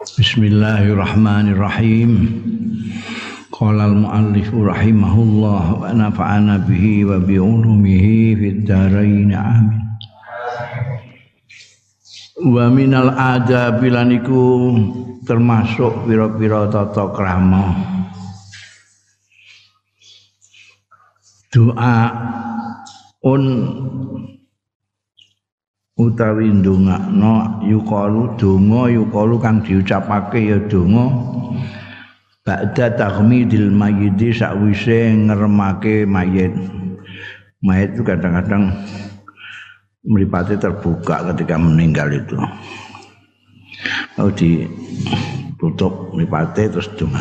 Bismillahirrahmanirrahim. Qala al-muallif rahimahullah wa nafa'ana bihi wa bi ulumihi fid dharain amin. Wa minal adabi lan iku termasuk pira-pira tata krama doa utawi ndongakno yuqalu kang diucapake ya donga ba'da taghmidil mayyit sakwise ngremake mayit itu kadang-kadang mripate terbuka ketika meninggal itu lalu ditutup mripate terus donga.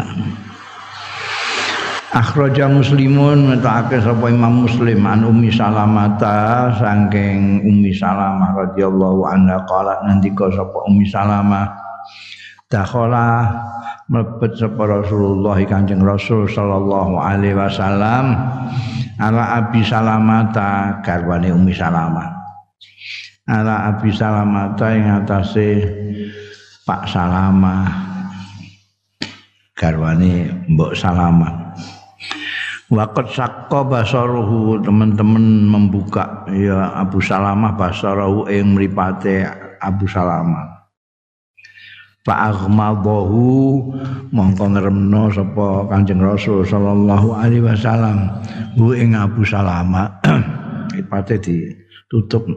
Akhraja Muslimun ngetake sapa Imam Muslim an Ummi Salamah saking Ummi Salamah radhiyallahu anha qalat ngendika sapa Ummi Salamah dakhala mlebet sapa Rasulullah Kanjeng Rasul sallallahu alaihi wasallam ala Abi Salamah garwane Ummi Salamah ala Abi Salamah ing atase Pak Salamah garwane Mbok Salamah. Waqat sakka basaruhu teman-teman membuka ya Abu Salamah basaruhu ing mripate Abu Salamah. Fa aghmadahu mongko ngremno sapa Kanjeng Rasul sallallahu alaihi wasallam hu ing Abu Salamah mripate ditutup.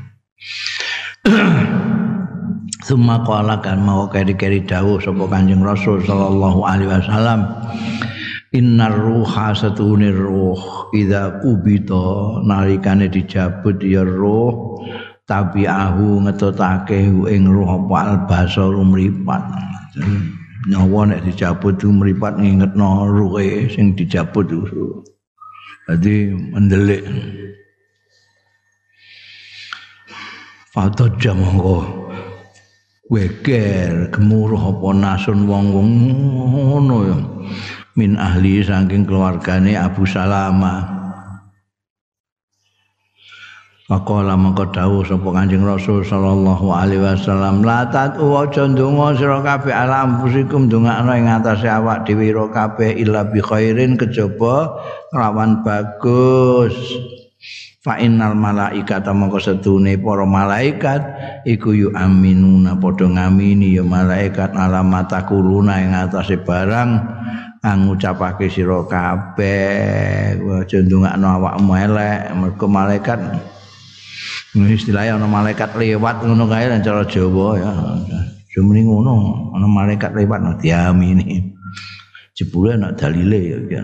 Summa qala kan mau keri-keri dawuh sapa Kanjeng Rasul sallallahu alaihi wasallam innar ruha satune ruh idza kubita nalikane dijabut ya ruh tabi'ahu ngetutake ing ruh apa albasar mripat nyawa nek dijabut ku mripat ngingetno ruhe sing dijabut itu dadi mendelik fatah jamangko weger gemuruh apa nasun wong-wong ngono ya min ahli saking keluargane Abu Salamah. Faqala mangko dawuh sapa Kanjeng Rasul sallallahu alaihi wasallam la tatu aja ndonga sira kabeh ala ampusikum ndongakno ing atase awak dhewe ira kabeh illa bi khairin kejaba lawan bagus. Fa innal malaikata mangko setune para malaikat iku yu aminuna padha ngamini ya malaikat alamata kuluna ing atase barang kang ngucapake sira kabeh aja ndongakno awakmu elek mergo malaikat istilahnya ana malaikat lewat ngono kae lan cara Jawa ya jumring ngono ana malaikat lewat diamini jebule ana dalile ya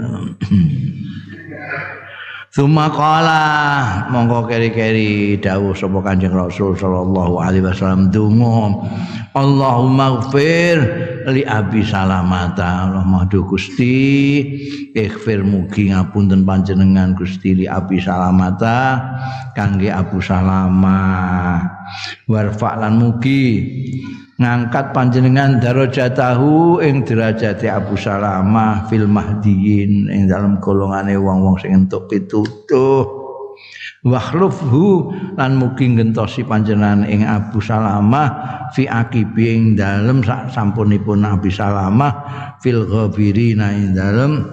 Suma qala monggo keri-keri dawuh sapa Kanjeng Rasul sallallahu alaihi wasallam donga Allahumma ighfir li Abi Salamah Allah mahdhu Gusti ighfir mugi ngapunten panjenengan Gusti li Abi Salamah kangge Abu Salamah warfa lan mugi ngangkat panjenengan darajatahu ing derajate Abu Salamah fil mahdiyin ing dalam golongane wong-wong sing entuk pitutuh wakhlufhu lan mugi gentosi panjenengan ing Abu Salamah fi aqibi ing dalem sak sampunipun Abi Salamah fil ghabirin ing dalem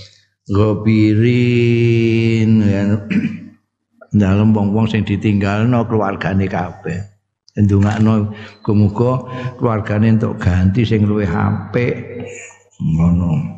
ghabirin dalem wong-wong sing ditinggalno keluargane kabeh. Ndongakno muga-muga keluargane entuk ganti sing luwih apik ngono.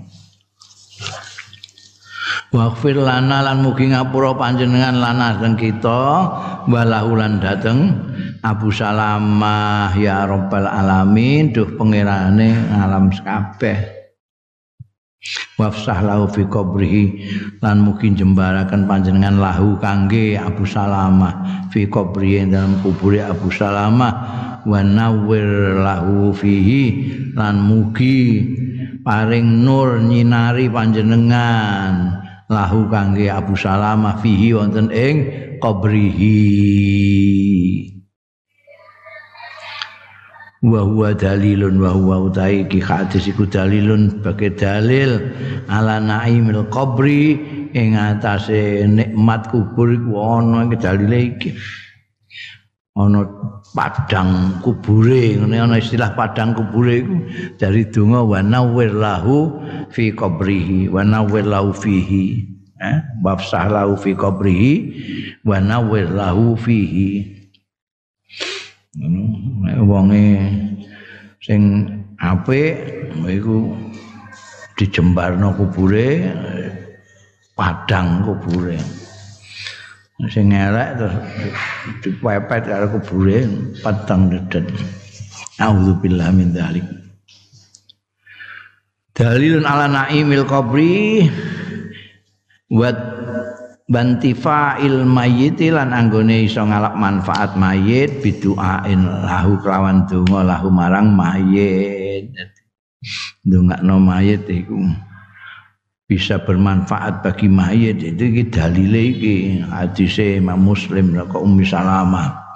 Waghfir lana lan mugi ngapura panjenengan lana dan kita walahu lan dateng Abu Salamah ya rabbal alamin duh pangerane alam kabeh. Wafsah lahu fi qabrihi lan mugi jembaraken panjenengan lahu kangge Abu Salamah fi qabrihi dalam kubure Abu Salamah wa nawwir lahu fihi lan mugi paring nur nyinari panjenengan lahu kangge Abu Salamah fihi wonten ing qabrihi wa huwa dalilun wa huwa utai ki hadis iku dalilun sebagai dalil ala naimil qabri ing atase nikmat kubur iku ana iki dalile iki ana padang kubure ngene ana istilah padang kubure iku dari donga wa nawwir lahu fi qabrihi wa nawwir lahu fihi wafsah lahu fi qabrihi wa nawwir lahu fihi wonge sing apik iku dijembarno kubure padang kubure sing elek terus dipepet karo kubure padang dedet. Auzubillahi min dzalik. Dalilun ala naimil qabri wa bantifa'il mayyit lan anggone iso ngalap manfaat mayit biduain lahu kelawan donga lahu marang mayit. Ndongakno mayit iku bisa bermanfaat bagi mayit itu dalile iki hadise Imam Muslim kok Ummi Salamah.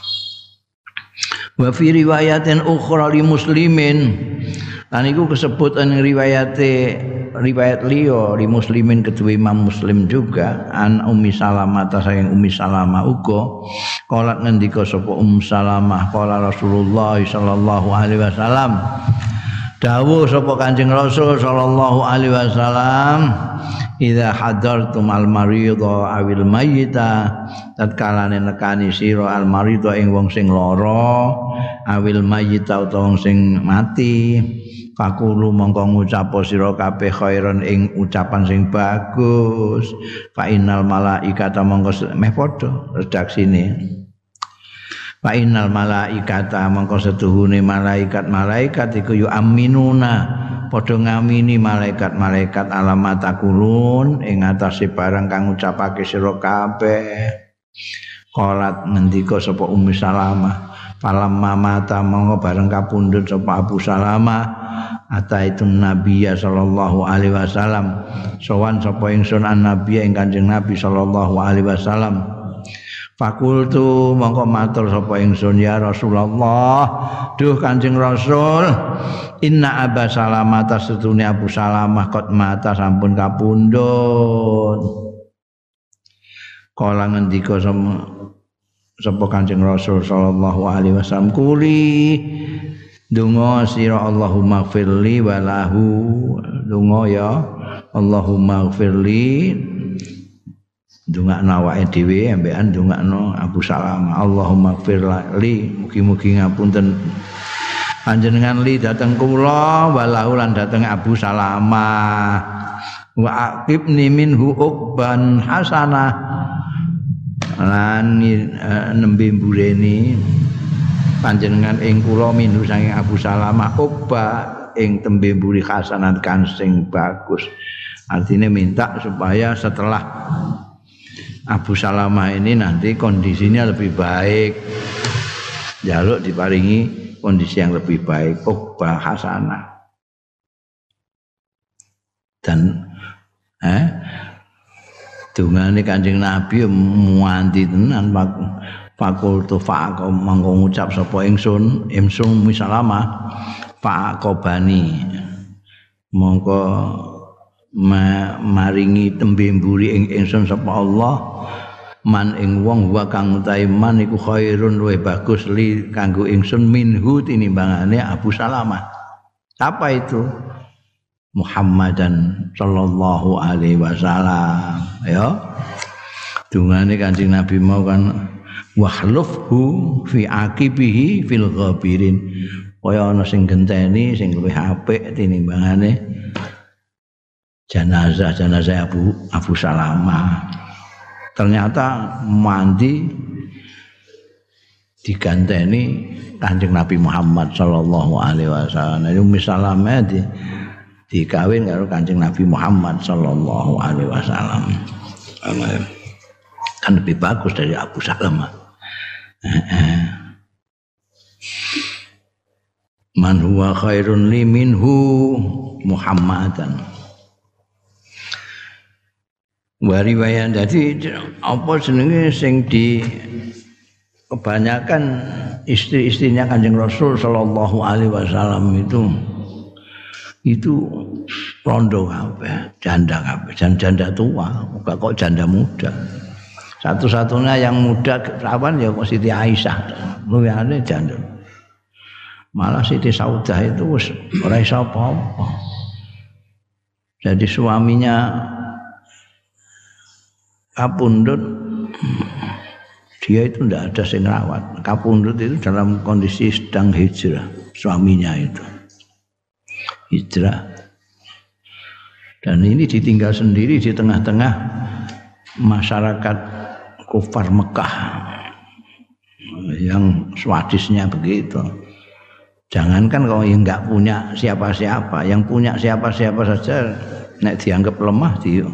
Wa fi riwayatin ukhra li Muslimin lan iku kesebut ing riwayat liya li Muslimin kedua Imam Muslim juga an Ummi Salamah ta saking Ummi Salamah uga kala ngendika sapa Ummu Salamah kala Rasulullah sallallahu alaihi wasallam dawuh sapa Kanjeng Rasul sallallahu alaihi wasallam idza hadartum al maridha awil mayyita tatkala nekani sira al maridha ing wong sing lara awil mayyita utawa wong sing mati fakulu mongko ngucap sira kabeh khairan ing ucapan sing bagus fa innal malaikata mongko meh padha redaksine fa innal malaikata mongko setuhune malaikat iku yu aminuna padha ngamini malaikat alamat takulun ing atase barang kang ngucapake sira kabeh. Qalat ngendika sapa Ummi Salamah falamma mata mongko bareng kapundhut sapa Abu Salamah ataitun nabiyya sallallahu alaihi wasallam sowan sapa ingsun an-nabiy ing Kanjeng Nabi sallallahu alaihi wasallam. Fakultu mongko matur sapa ingsun ya Rasulullah duh Kanjeng Rasul inna Aba Salamah tasdune Abu Salamah qad mata sampun kapundhut. Kala ngendika sapa Kanjeng Rasul sallallahu alaihi wasallam kuli donga sira Allahumma gfirli walahu donga ya Allahumma gfirli ndongakno awake dhewe ambekan ndongakno Abu Salamah Allahumma gfirli mugi-mugi ngapunten panjenengan li dateng kula walahu lan dateng Abu Salamah wa aqibni minhu uqban hasanah lan nembe mbureni panjenengan ing kula minhu saking Abu Salamah uqba ing tembe mburi hasanah kan sing bagus. Artinya minta supaya setelah Abu Salamah ini nanti kondisinya lebih baik, jaluk diparingi kondisi yang lebih baik, uqbah hasanah. Dan dungane Kanjeng Nabi muanti tenan fakultu faqo mangko ngucap sapa ingsun Ummi Salamah faqobani mongko maringi tembe mburi ing ingsun sapa Allah man ing wong wa kang utahe man iku khairun luwih bagus li kanggo ingsun minhu tinimbangane Abu Salamah. Apa itu? Muhammadan sallallahu alaihi wasallam ya. Dungane Kanjeng Nabi mau kan wahlufhu fi aqibihi fil ghabirin. Kaya ana sing genteni sing luwih apik tinimbangane jenazah Abu Salamah. Ternyata mandi diganteni Kanjeng Nabi Muhammad sallallahu alaihi wasallam. Ummi Salamah dikawin karo Kanjeng Nabi Muhammad sallallahu alaihi wasallam. Kan lebih bagus dari Abu Salamah. Man huwa khairun li minhu Muhammadan. Wariwayan jadi apa jenenge sing di kebanyakan istri-istrinya Kanjeng Rasul sallallahu alaihi wasallam itu rondo kabeh, janda kabeh, janda tua, kok janda muda. Satu-satunya yang muda perawan ya Siti Aisyah. Luyane jandul. Malah Siti Saudah itu ora iso apa-apa. Jadi suaminya kapundhut, dia itu tidak ada yang rawat. Kapundhut itu dalam kondisi sedang hijrah, suaminya itu hijrah. Dan ini ditinggal sendiri di tengah-tengah masyarakat kufar Mekah yang swadisnya begitu. Jangankan kalau yang enggak punya siapa-siapa, yang punya siapa-siapa saja nek dianggap lemah dia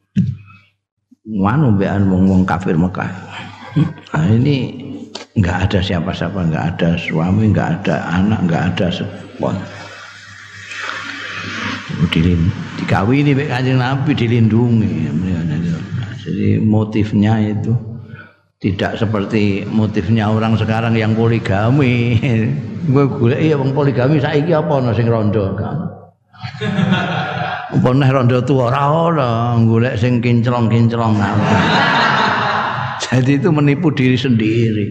wanu mbekan wong kafir Mekah. Nah, ini enggak ada siapa-siapa, enggak ada suami, enggak ada anak, enggak ada sepon. Dikawini mek Kanjeng Nabi dilindungi. Jadi motifnya itu tidak seperti motifnya orang sekarang yang poligami. Gue golek ya wong poligami saiki apa ana sing rondo kan. Apa neh rondo tuwa ora ana, golek sing kinclong-kinclong. Jadi itu menipu diri sendiri,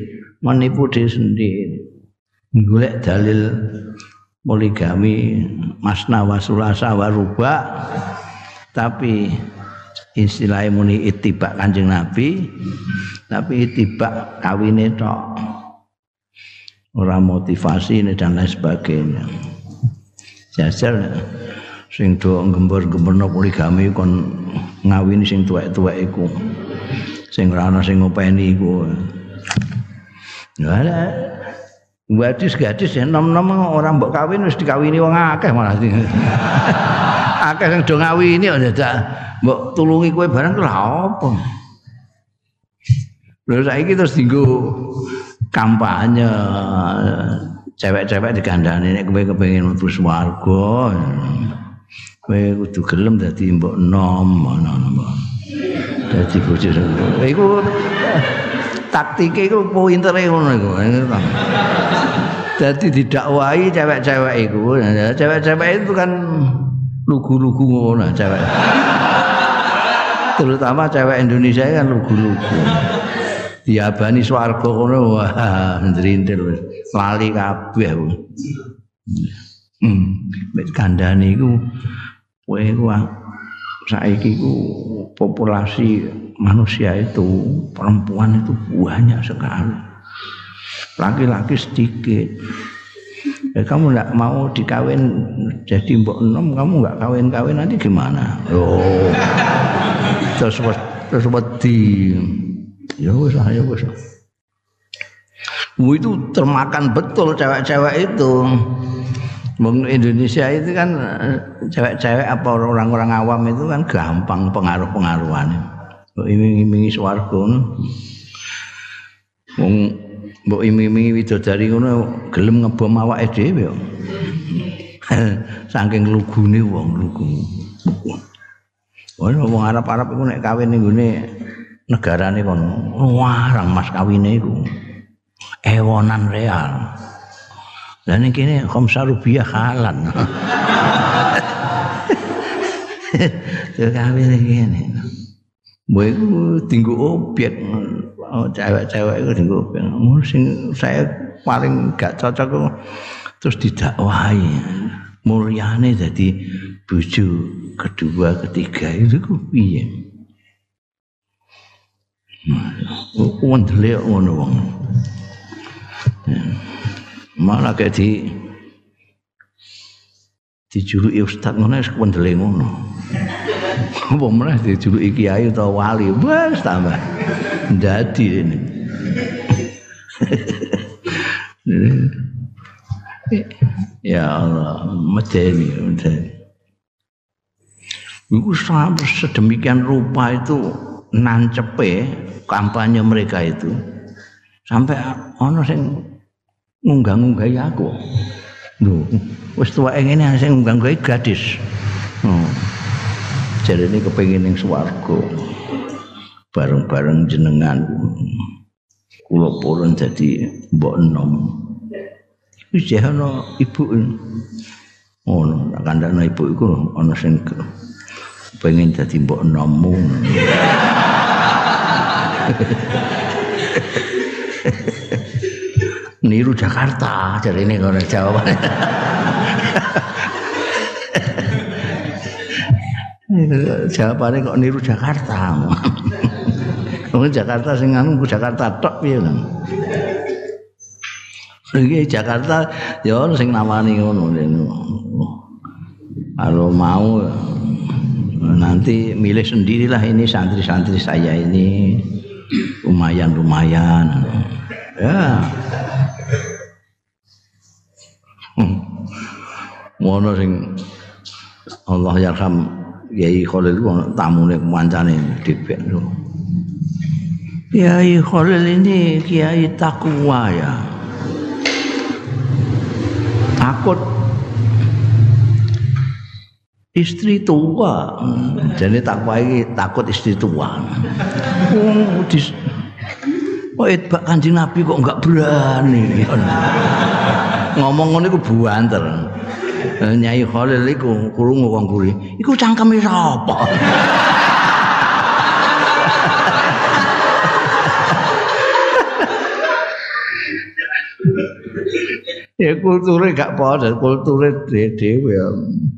Golek dalil poligami masna wa sulasa wa ruba, tapi istilahnya muni itibak Kanjeng Nabi, tapi itibak kawine tok. Ora motivasi dan lain sebagainya. Jajal sing do gembor-gemborno poligami kon ngawini sing tuwek-tuwek iku. Sing ora ana sing ngopeni iku. Ya gadis nom-nom orang mbok kawin wis dikawini wong akeh malah. Akeh sing do ngawini ya dadak mbok tulungi kowe barang lha apa. Lha saiki terus dienggo kampanye cewek-cewek digandani nek kowe kepengin mlebu swarga. Kowe kudu gelem dadi mbok nom ngono. Dadi bojo. Iku taktike iku pintere ngono iku. Dadi didakwahi cewek-cewek iku. Cewek-cewek itu kan lugu-lugu ngono cewek. Terutama cewek Indonesia kan lugu-lugu. Diabani swarga ngono wah ndrintil wis lali kabeh. Mek kandhane iku kowe iku saiki iku populasi manusia itu perempuan itu banyak sekali. Laki-laki sedikit. Kamu enggak mau dikawin jadi mbok enom, kamu enggak kawin-kawin nanti gimana? Oh. Terus wedi. Ya wis. Itu termakan betul cewek-cewek itu. Wong Indonesia itu kan cewek-cewek apa orang-orang awam itu kan gampang pengaruh-pengaruhan. Iming-imingi swarga ngono. Wong mbok iming-imingi widodari ngono gelem ngebom awake dhewe yo. Saking lugune wong lugu. Wong Arab-Arab iku nek kawin ning gone negarane kono warang mas kawine iku ewonan real. Lah ning kene khamsa rupiah halan. Yo kawin ngene. Mbok iku dienggo obyek. Cewek-cewek iku dienggo obyek. Sing saya paling gak cocok terus didakwahi. Mulyane dadi bojo kedua ketiga itu ku piye? Wondele ngono wong. Malah kayak dijuluki ustaz ngono wis wondele ngono. Apa meneh dijuluki kiai utawa wali, wis tambah dadi ini. Ya Allah, medeni. Iku sampai sedemikian rupa itu nancepe kampanye mereka itu sampai ana sing ngunggah-ngunggahi aku. Lho, wis tuweke ngene sing ngunggah-ngunggahi gadis. Jarene kepengin ning swarga. Bareng-bareng jenengan kula purun dadi mbok enom. Wis ana ibu. Ngono, kandhane ibu iku ana sing pengen dadi mbok enommu. Niru Jakarta jarine kono jawabane. Jawabane kok niru Jakarta. Wong Jakarta sing anu Jakarta tok piye lho. Iki Jakarta ya ono sing nawani ngono. Kalau mau nanti milih sendirilah ini santri-santri saya ini lumayan ya. Ngono sing Allah yarham Kiai Khalil ku tamune kancane dipek. Kiai Khalil ini kiai takwa ya. Takut istri tua, jadi takwa ini takut istri tua. Bak Kanjeng Nabi kok enggak berani. Ngomong ngono iku buanter. Nyai Khalil iku krungu wong kuri. Iku cangkeme sapa? Ya kulture gak padha, kulture dhewe ya.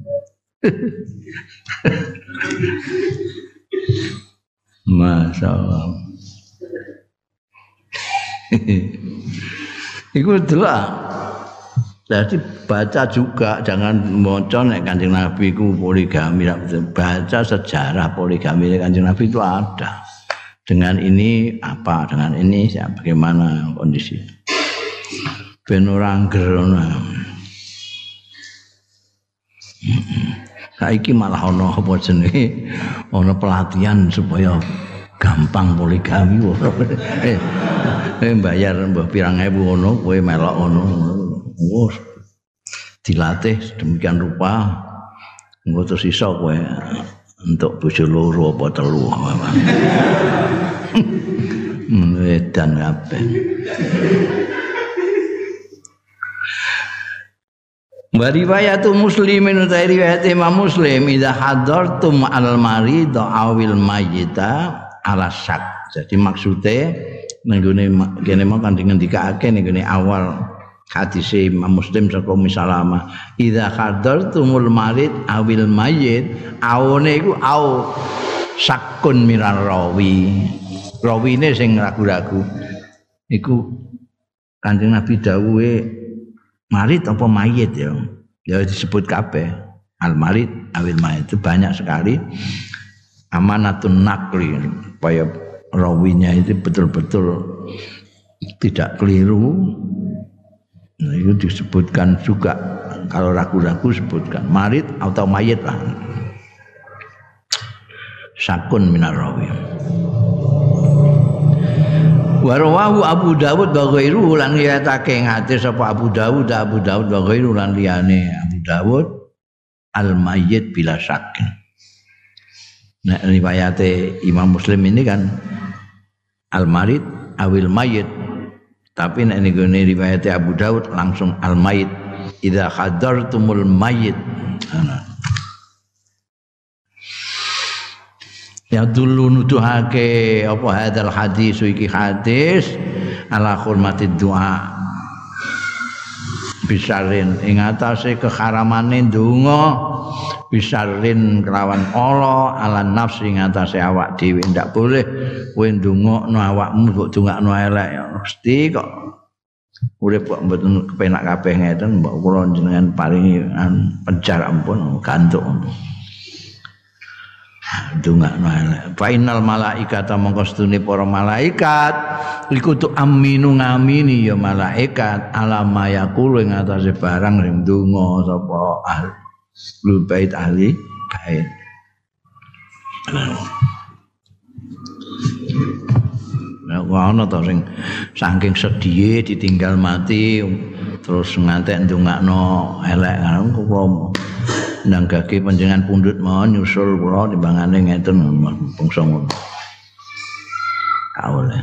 Masyaallah. Iku delok. Jadi baca juga, jangan maca nek Kanjeng Nabi ku poligami, baca sejarah poligami Kanjeng Nabi itu ada. Dengan ini apa? Dengan ini bagaimana kondisi? Ben ora nggerono. Saiki malah ana apa jenenge? Ana pelatihan supaya gampang poligami. Bayar mbah pirang ewu ngono, kowe melok ngono. Wes dilatih sedemikian rupa engko terus iso kowe entuk bojo loro apa telu. Edan kabeh. Wa riwayatu Muslimin uta riwayat Imam Muslim idza hadartum al-marid awil mayyita ala syak. Jadi maksudnya nenggone kene mau kan ngendikake nenggone awal hadis Imam Muslim saka Misalama idza hadartumul marid awil mayyit awone iku au sakun minar rawi. Rawine sing ragu-ragu iku Kanjeng Nabi dawuhe marid apa mayit ya disebut kabeh al-marid awil mayit itu banyak sekali amanatun nakli supaya rawinya itu betul-betul tidak keliru. Nah, itu disebutkan juga kalau ragu-ragu sebutkan marid atau mayit lah sakun minar rawi. Warawahu Abu Dawud wa ghairuhu lan riwayatake hadis sapa Abu Dawud wa ghairuhu lan liyane Abu Dawud al-mayyit bila syakin. Nah riwayate Imam Muslim ini kan al-marid awil mayyit, tapi nek niku riwayate Abu Dawud langsung al-mayyit idza hadartumul mayyit. Ya dulu nuduhake apa hadal hadis iki hadis ala hormatid doa bisarin ing atase keharamane donga bisarin kelawan Allah ala nafsi ing atase awak dhewe ndak boleh kowe ndongakno awakmu kok dongakno elek mesti kok urip kok mboten kepenak kabeh ngeten mbok kula jenengan paringi pencar ampun gantuk dongakno elek. Fa innal malaikata mongko stune para malaikat iku tu aminu ngamini ya malaikat alama yaqulu ing atase barang sing donga sapa ahli bait ahli bait. Nek ana to sing saking sedhihe ditinggal mati terus ngantek ndongakno elek kok nanggake panjenengan pundhut mawon nyusul kula timbangane ngeten bangsa ngono. Kaule.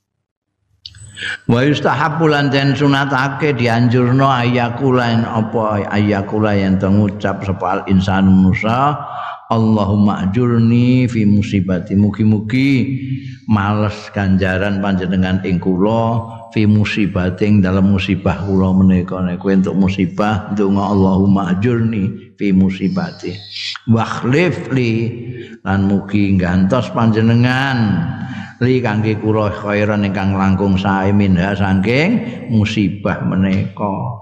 Wa yustahabbu lan den sunatake dianjurno ayakula apa ayakula yen ngucap sapa al insanu manusa Allahumma ajurni fi musibati, mugi-mugi males ganjaran panjenengan ing kula fi musibati ing dalam musibah kula menika. Nek kowe entuk musibah ndonga Allahumma ajurni fi musibati wa khlif li, lan mugi gantos panjenengan li kangge kula khairan ingkang langkung sae minha saking musibah menika.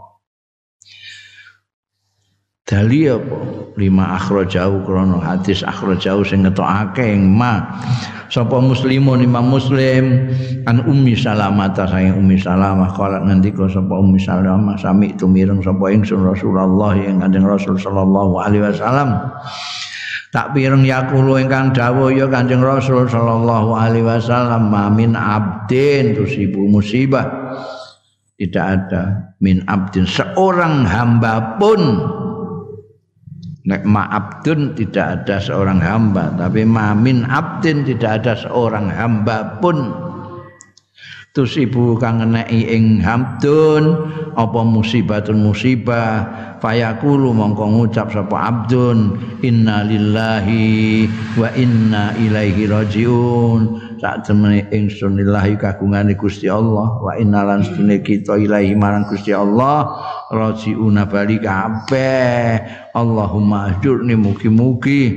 Dali apa lima akhrajahu krana hadis akhrajahu sing ngetokake ing ma sapa muslimun Imam Muslim an Ummi Salamah ta sayang Ummi Salamah kala ngendika sapa Ummi Salamah sami tumireng sapa ingsun Rasulullah ing Kanjeng Rasul sallallahu alaihi wasallam tak pireng yaqulu ingkang dawuh ya Kanjeng Rasul sallallahu alaihi wasallam mamin abdin tusibu musibah, tidak ada min abdin seorang hamba pun. Nek ma'abdun tidak ada seorang hamba, tapi ma'min abdin tidak ada seorang hamba pun tusibu kang ngeneki ing hamdun apa musibatun musibah fayaqulu mongko ngucap sapa abdun inna lillahi wa inna ilaihi rajiun, sak temene ingsun lillahi kagungane Gusti Allah wa inna lan sedune kita ilahi marang Gusti Allah rajiuna bali kabeh. Allahumma ajurni, mugi-mugi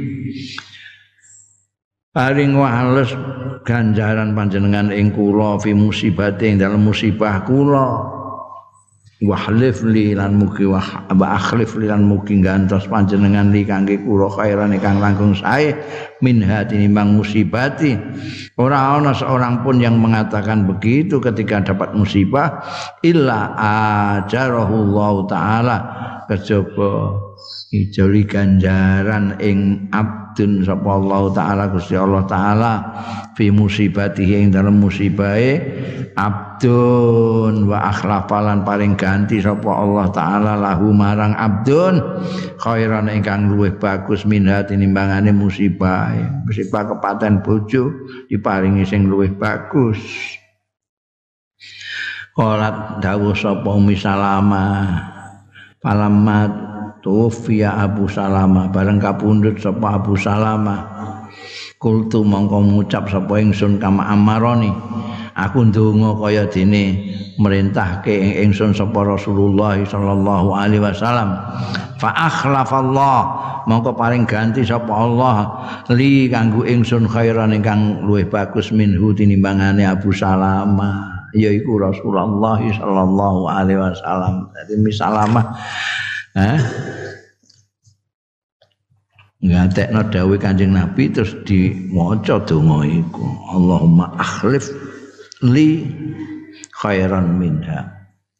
paring wales ganjaran panjenengan ing kula fi musibate ing dalem musibah kula wa khlif li lan mugi wa akhlif li lan mugi gantos panjenengan li kangge kula khairan ingkang langkung sae min tinimbang musibati. Ora ana seorang pun yang mengatakan begitu ketika dapat musibah illa ajarahullahu taala, kejaba ijoli ganjaran ing abdun sapa Allah taala Gusti Allah taala fi musibatihi ing dalem musibahe abdun wa akhlafalan paring ganti sapa Allah taala lahu marang abdun khairan ingkang luwih bagus minha tinimbangane musibah kepaten bojo diparingi sing luwih bagus. Qalat dawuh sapa Ummi Salamah palamat tufiya Abu Salamah bareng kapundhut sapa Abu Salamah kultu mongko ngucap sapa ingsun kama amaroni aku ndonga kaya dene merintahke ingsun sapa Rasulullah sallallahu alaihi wasallam fa akhlafallah mongko paring ganti sapa Allah li kanggo ingsun khairan ingkang luwih bagus minhu tinimbangane Abu Salamah yaiku Rasulullah sallallahu alaihi wasallam. Dadi misalamah ngatekno dawuh Kanjeng Nabi terus diwaca donga iku Allahumma akhlif li khairan minha,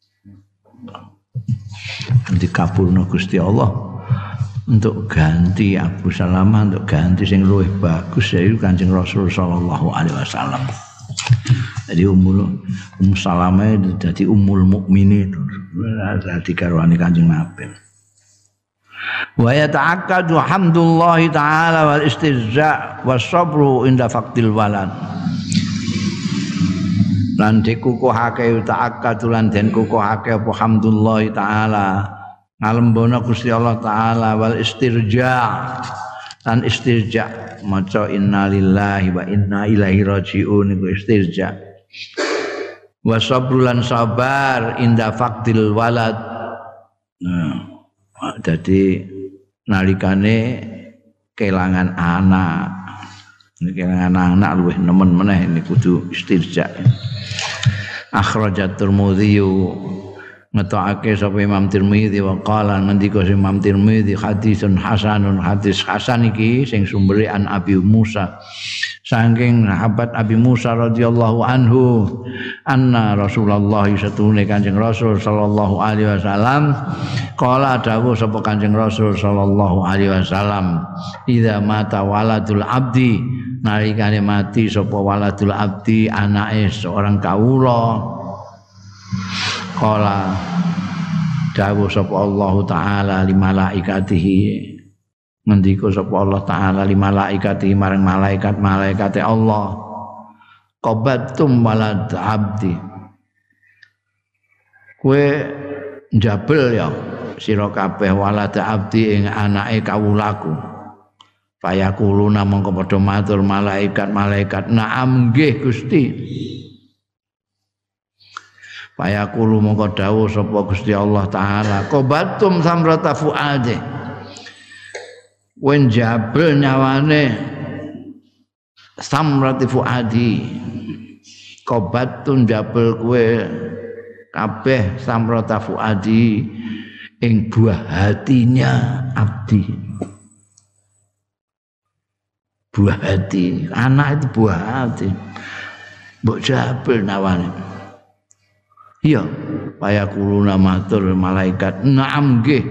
dikabulno Gusti Allah untuk ganti Abu Salamah, untuk ganti sing luwih bagus yaiku Kanjeng Rasul sallallahu alaihi wasallam. Jadi Ummu Salamah dadi ummul mukminin, dadi garwane Kanjeng Nabi. Wa yata'akkadu hamdulillahi ta'ala wal istizza' was sabru inda faqdil walad. Lan dikukuhake ta'akkadu lan den kukuhake apa hamdulillahi ta'ala ngalembono Gusti Allah taala wal istirja' lan istirja' maca innalillahi wa inna ilaihi raji'un iku istirja'. Wa sabru lan sabar inda faqdil walad. Jadi nalikane kelangan anak, kelangan anak luwih nemen meneh ini kudu istirja. Akhrajat Tirmidzi ngetokake sapa Imam Tirmidzi wa qala ngendika Imam Tirmidzi hadisun hasanun, hadis hasan iki sing sumbere an Abi Musa saking sahabat Abi Musa radhiyallahu anhu anna Rasulullah satune Kanjeng Rasul sallallahu alaihi wasallam qala dawuh sapa Kanjeng Rasul sallallahu alaihi wasallam idza mata waladul abdi nalikane mati sapa waladul abdi anake seorang kawula qala dawuh sapa Allah taala li malaikatihi ngendika sapa Allah taala li malaikatihi marang malaikat-malaikate Allah qabattum walad abdi kowe njabel ya sira kabeh walad abdi ing anake kawulaku Fayakuluna mongko padha matur malaikat na'am nggih Gusti. Fayakulu mongko dawuh sapa Gusti Allah taala qabatum samrata fuade. Wen jabel nyawane samrati fuadi. Qabatun jabel kowe kabeh samrata fuadi ing buah hatinya abdi. Buah hati, anak itu buah hati. Mbok jabel nawane. Iya, payakuluna matur malaikat, na'am nggih.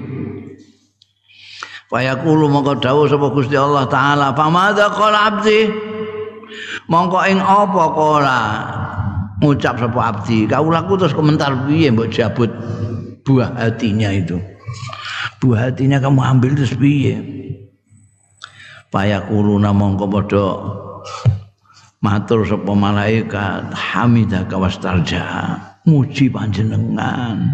Payakulu mongko dawuh sapa Gusti Allah taala, "Famadza qala abdi?" Mongko ing apa kala ngucap sapa abdi? Kaulaku terus komentar piye mbok jabut buah hatinya itu. Buah hatinya kamu ambil terus piye? Payakuluna mongko padha matur sapa malaikat hamidaka wastarja muji panjenengan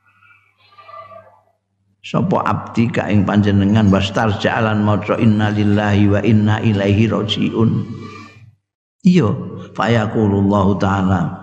sapa abdi ka ing panjenengan wastarja lan maca innalillahi wa inna ilaihi rajiun. Iya payakulullahu taala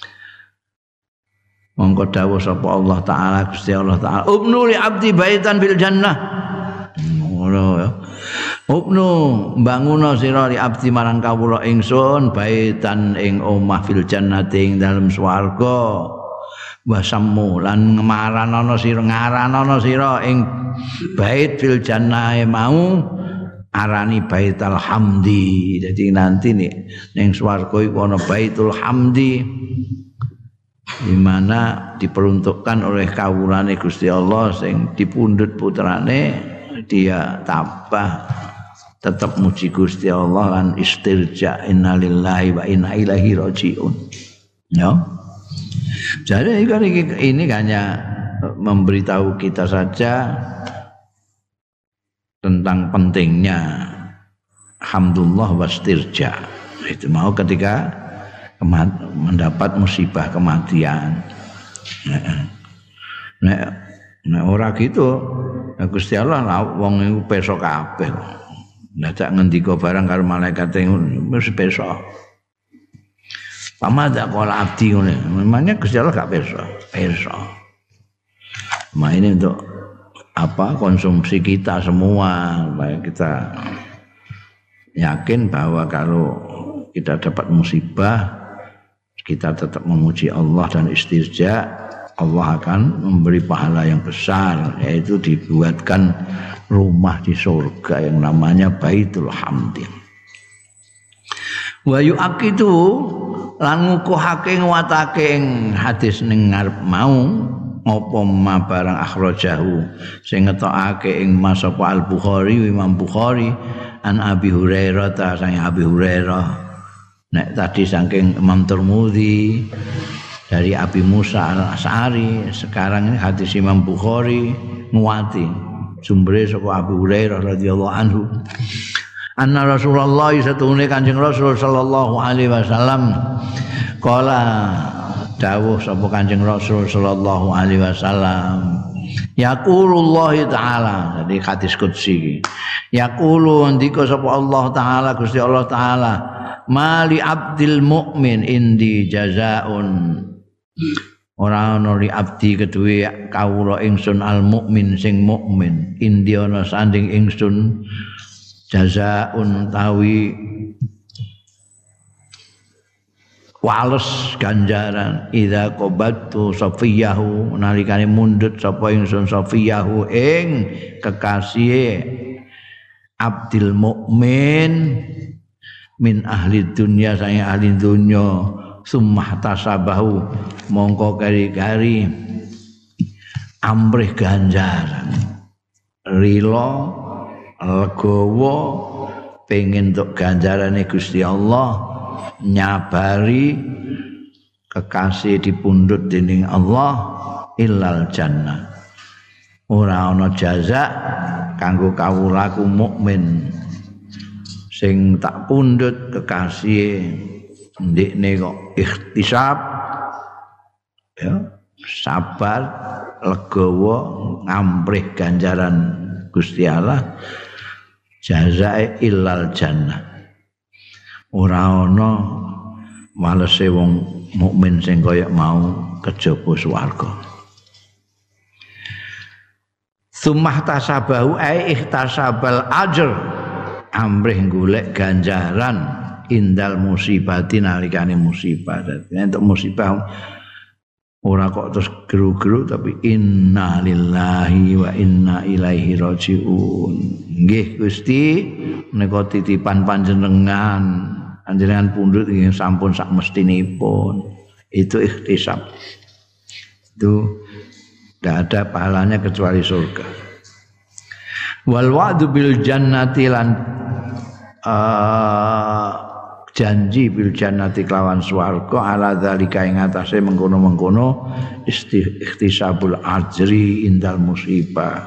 mongko dawuh sapa Allah taala Gusti Allah taala ubnu li abdi baitan fil jannah. Ngono ya. Ubnu banguno sira li abdi marang kawula ingsun baitan ing omah fil jannati ing dalem swarga wasammu lan ngaranana sira ing bait fil jannahe mau arani baitul hamdi. Jadi nanti ning swarga iku ana baitul hamdi di mana diperuntukkan oleh kawulane Gusti Allah sing dipundhut putrane dia tabah tetap muji Gusti Allah lan istirja innalillahi wa inna ilaihi rajiun. Ya. Jadi ini hanya memberitahu kita saja tentang pentingnya hamdulillah wastirja. Itu mau ketika mendapat musibah kematian. Nek ora gitu Gusti Allah wong iku peso kabeh. Dadak ngendika barang karo malaikat wis peso. Pamadha qala abdi ngene. Memangnya Gusti Allah gak peso. Nah ini untuk konsumsi kita semua supaya kita yakin bahwa kalau kita dapat musibah kita tetap memuji Allah dan istirja, Allah akan memberi pahala yang besar, yaitu dibuatkan rumah di surga yang namanya Baitul Hamdi. Wa yu'aqidu lan ngukuhake nguwatake hadis ning ngarep mau apa ma barang akhrajahu sing ngetokake ing Mas Al-Bukhari Imam Bukhari an Abi Hurairah ta sang Abi Hurairah. Nek tadi saking Imam Tirmidzi dari Abi Musa Al-Asy'ari, sekarang ini hadis Imam Bukhari nguwati sumbere saka Abu Hurairah radhiyallahu anhu. Anna Rasulullah satune Kanjeng Rasul sallallahu alaihi wasallam qala dawuh sapa Kanjeng Rasul sallallahu alaihi wasallam yaqulullah taala. Jadi hadis qudsi iki. Yaqulu ndika sapa Allah taala Gusti Allah taala mali abdil mukmin indi jazaun. Ora ana li abdi kedue kawula ingsun al mukmin sing mukmin indi ana sanding ingsun jazaun tawi wales ganjaran idza qabattu safiyahu nalikane mundhut sapa ingsun safiyahu ing kekasihe abdil mukmin min ahli dunya saya ahli dunya summa tasabahu mongko kari-kari amrih ganjaran rila legowo pengen untuk ganjarane Gusti Allah nyabari kekasih dipundhut dening Allah illal jannah ora ana jaza kanggo kawulaku mukmin sing tak pundhut kekasih ndekne kok ikhtisab ya sabar legowo ngamprih ganjaran Gusti Allah jazae illal jannah. Ora ana walese wong mukmin sing kaya mau kejaba swarga. Sumah tasabahu ai ihtasabal ajr amrih golek ganjaran indal musibati nalikane musibah. Dadi entuk musibah ora kok terus geru-geru tapi inna lillahi wa inna ilaihi rajiun. Nggih Gusti menika titipan panjenengan. Panjenengan pundhut nggih sampun sak mestinipun. Itu ikhtisab. Itu tidak ada pahalanya kecuali surga. Wal wa'du bil jannati lan janji bil jannati kelawan swarga ala zalika ing atase mengkono-mengkono ikhtisabul ajri indal musibah.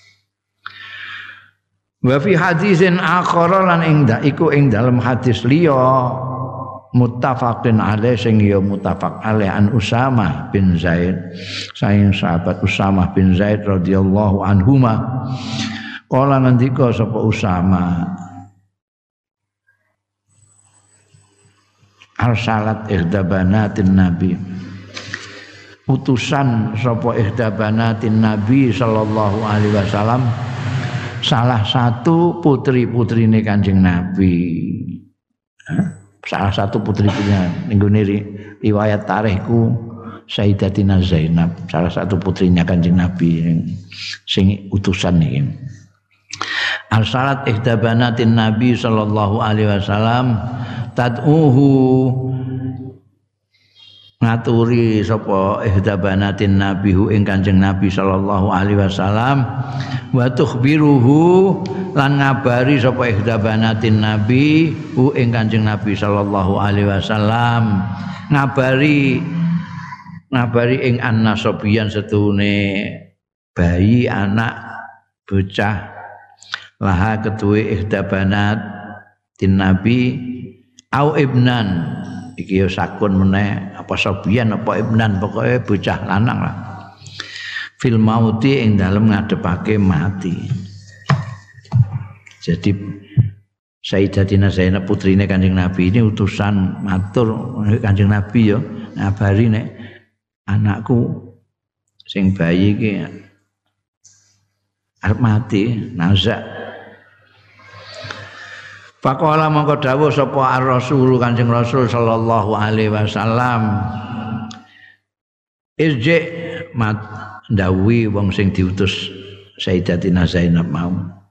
Wa fi hadisin akhara lan ing dalam hadis liya muttafaqin alaih sing ya muttafaq alaih an Usamah bin Zaid saking sahabat Usamah bin Zaid radhiyallahu anhuma kala ngendika sapa Usamah arsalat ihdabanatin nabi utusan sapa ihdabanatin nabi sallallahu alaihi wasallam salah satu putri-putrine Kanjeng Nabi. Salah satu putri-putrinya ninggone riwayat tarikhku Sayyidatina Zainab, salah satu putrinya Kanjeng Nabi sing utusan iki. Arsalat ihdabanatin nabi sallallahu alaihi wasallam tad'uhu ngaturi sapa ihdabanatin nabihu ing Kanjeng Nabi sallallahu alaihi wasallam wa tukhbiruhu lan ngabari sapa ihdabanatin nabi hu ing Kanjeng Nabi sallallahu alaihi wasallam ngabari ing annasobiyan setune bayi anak bocah laha ketuwe ihdabanat tin nabi au ibnan iki ya sakun meneh apa sobian apa ibnan pokoke bocah lanang lah fil mauti ing dalem ngadepake mati. Jadi Sayyidatina Zainab putrine Kanjeng Nabi ini utusan matur Kanjeng Nabi ya ngabari nek anakku sing bayi iki arep mati nazak. Faqala mongko dawuh sapa ar-rasul Kanjeng Rasul sallallahu alaihi wasallam irji mat ndawi wong sing diutus Sayyidatina Zainab mau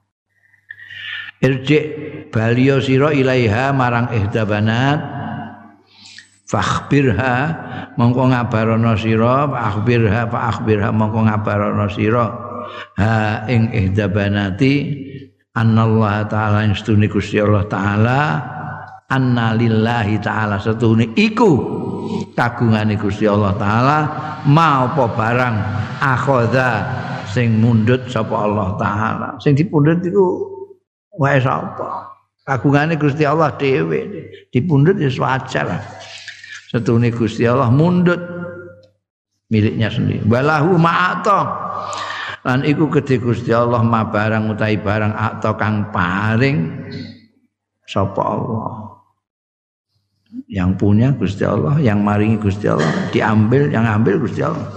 irji baliyo sira ilaiha marang ihdabanat fakhbirha mongko ngabarono sira fa akhbirha mongko ngabarono sira ha ing ihdabanati annallaha ta'ala istune Gusti Allah taala anna lillahi ta'ala setune iku kagungane Gusti Allah taala ma apa barang akhadha sing mundhut sapa Allah taala sing dipundhut iku wae sapa kagungane Gusti Allah dhewe dipundhut ya wajar setune Gusti Allah mundhut miliknya sendiri walahu ma'ata lan iku kedhe Gusti Allah ma barang utahi barang atau kang paring sapa Allah. Yang punya Gusti Allah, yang maringi Gusti Allah, diambil yang ambil Gusti Allah.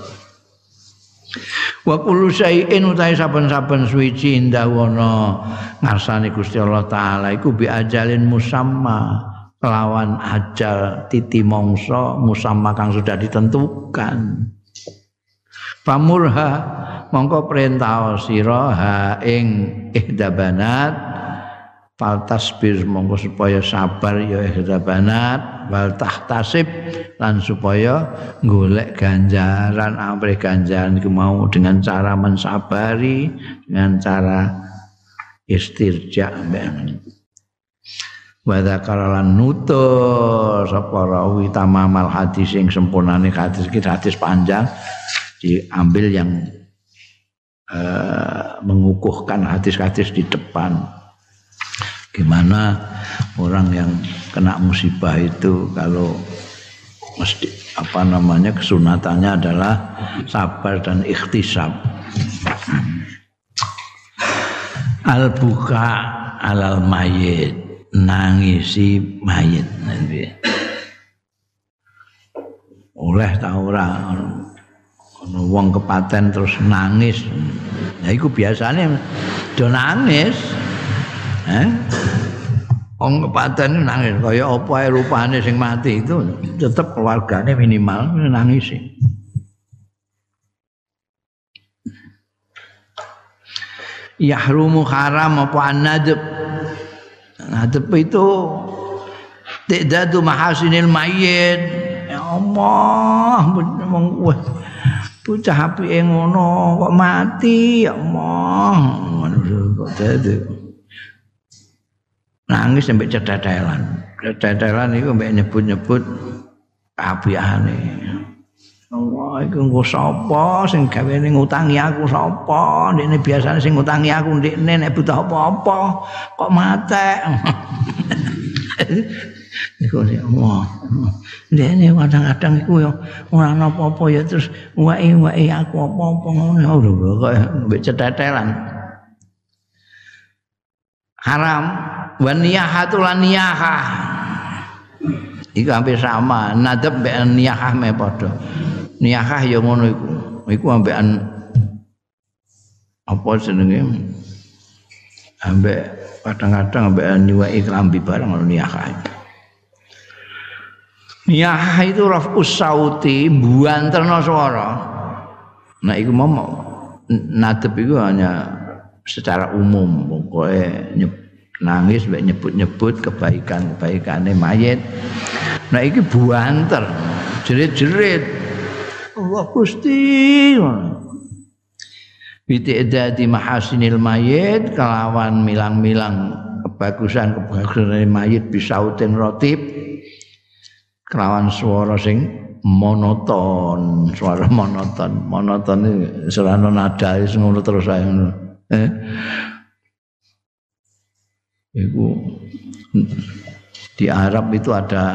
Wa kullu syai'in utahi saben-saben suci indawana ngarsane Gusti Allah taala iku bi ajalin musamma kelawan ajal titi mangsa musamma kang sudah ditentukan. Pamurha mongko perintah sira ha ing ihdabanat fal tasbir mongko supaya sabar ya ihdabanat wal tahtasib lan supaya golek ganjaran amrih ganjaran iku mau dengan cara mensabari dengan cara istirja wa dzakaralan nutur sapa rawi tamamal hadis sing sempurnane hadis iki hadis panjang diambil yang mengukuhkan hadis-hadis di depan gimana orang yang kena musibah itu kalau mesti apa namanya kesunatannya adalah sabar dan ikhtisab. Al-buka alal mayit, nangisi mayit. Oleh ta ora ana wong kepaten terus nangis. Ya iku biasane do nangis. Wong kepaten nangis kaya apa ae rupane sing mati itu tetep keluargane minimal nangis. Yahrumu haram apa an-nadb. Nadb itu tidadu mahasinil mayyit. Ya Allah, bocah apike ngono kok mati ya Allah. Kok dadi nangis sampai cetetelan. Cetetelan iku mbek nyebut-nyebut kabiane. Allah iku engko sapa sing gawene ngutangi aku sapa? Ndekne biasane sing ngutangi aku ndekne nek butuh apa-apa kok matek. Iku Allah. Ndekne kadang-kadang iku ya ora ana apa-apa ya terus wae-wae aku apa-apa ngono kok mbek cetetelan. Haram wa niyahatul niyahah. Iku hampir sama, nadab mbek niyahah me padha. Niyahah ya ngono iku. Iku ambekan apa jenenge? Ambek kadang-kadang ambekan nyuweki klambi barang ngono niyahah. Niyahah itu raf'us sauti, buanterno swara. Nah iku momok nadab iku hanya secara umum pokoke nangis mbek nyebut-nyebut kebaikan-kebaikane mayit. Nah iki buanter, jerit-jerit. Allah Gusti. Bitidadi mahasinil mayit kelawan milang-milang kebagusan-kebagusan mayit bisautin rotib kelawan suara sing monoton, suara monoton. Monoton iki serana nada wis ngono terus ae ngono. Iku di Arab itu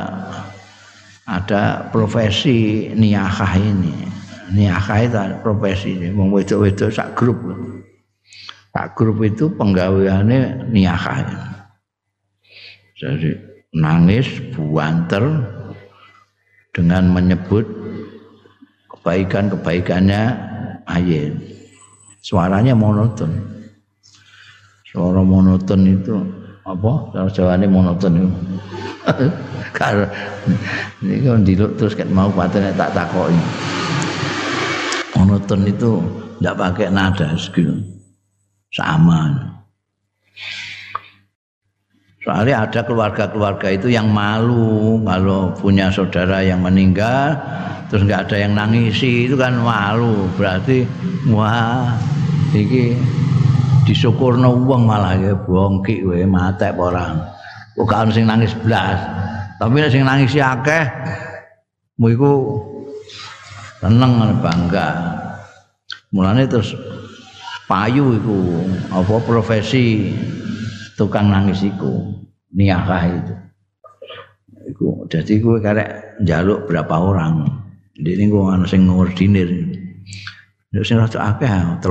ada profesi niyahah ini. Niyahah itu profesi ini. Wong wedok-wedok sak grup. Sak grup itu penggaweane niyahah. Jadi nangis buanter dengan menyebut kebaikan-kebaikannya mayit. Suaranya monoton. Suara monoton itu apa? Cara Jawane monoton itu. Karo niki ndiluk terus ket mau patene tak takoki. Monoton itu enggak pakai nada segitu. Sama. Soalnya ada keluarga-keluarga itu yang malu kalau punya saudara yang meninggal terus enggak ada yang nangisi itu kan malu. Berarti wah iki disyukurno wong malah ya bongkik wae matek orang. Kok gak ono sing nangis blas. Tapi nek sing nangis akeh mu iku seneng bangga. Mulane terus payu iku apa profesi tukang nangis iku niyahah itu. Iku dadi kowe karek njaluk berapa orang. Ndene kok ana sing ngordinir. Nek sing rada akeh 30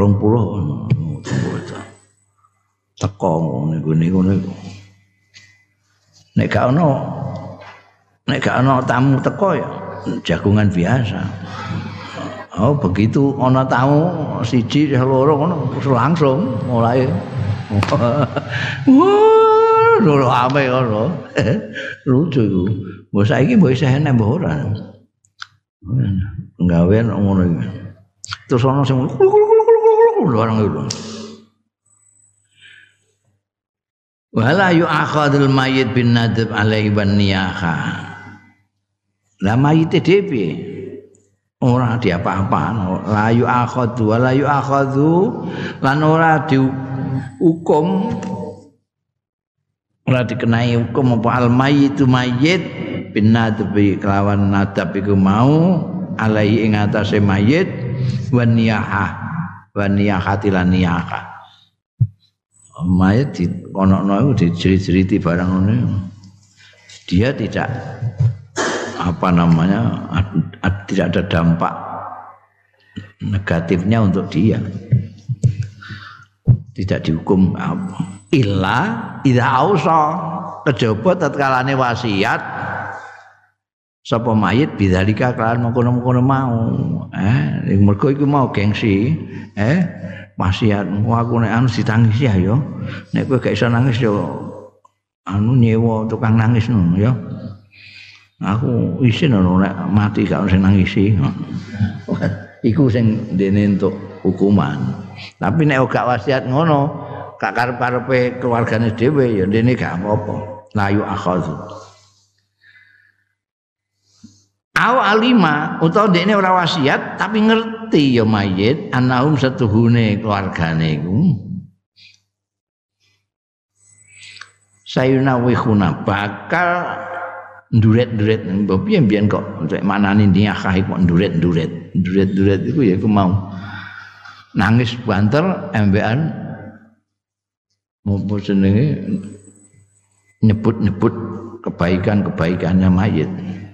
teko ngono iku. Nek gak ono tamu teko ya jagungan biasa. Oh begitu ono tamu siji loro ngono langsung mulai. Wah, loro ame ngono. Lucu iku. Mbok saiki mbok isih enek mbok ora. Penggawean ngono iki. Terus ono sing barang itu. Wala yu'akhadul mayyit bin nadab alaihi wan niyahah. Lah mayite dhewe ora diapa-apaan, la yu'akhadu wala yu'akhadu lan ora dihukum ora dikenai hukum apa al mayyitu mayyit bin nadab kelawan nadab iku mau alaihi ing atase mayit wan niyahah wan niyahatilan niyahah. Mayit di kono-kono itu dijerit-jeriti barang ngono. Dia tidak tidak ada dampak negatifnya untuk dia. Tidak dihukum apa. illa idza ausa kejaba tatkalane wasiat sapa mayit bidzalika kelawan mengkono-mengkono mau mergo iku mau gengsi wasiat aku nek anu ditangisi ya nek kowe gak iso nangis ya anu nyewa tukang nangis ngono ya aku isin nek mati gak usah nangisi iku sing dene entuk hukuman tapi nek gak wasiat ngono gak karep-karepe keluargane dhewe ya dene gak apa-apa layu akhadhu aw alima utawa dekne ora wasiat tapi ngerti ya mayit anahum setuhune keluargane iku sayuna wihuna bakal nduret-nduret piye mbiyen kok nek manani niyakah kok nduret-nduret iku ya iku mau nangis banter embekan apa jenenge nyebut-nyebut kebaikan-kebaikannya mayit.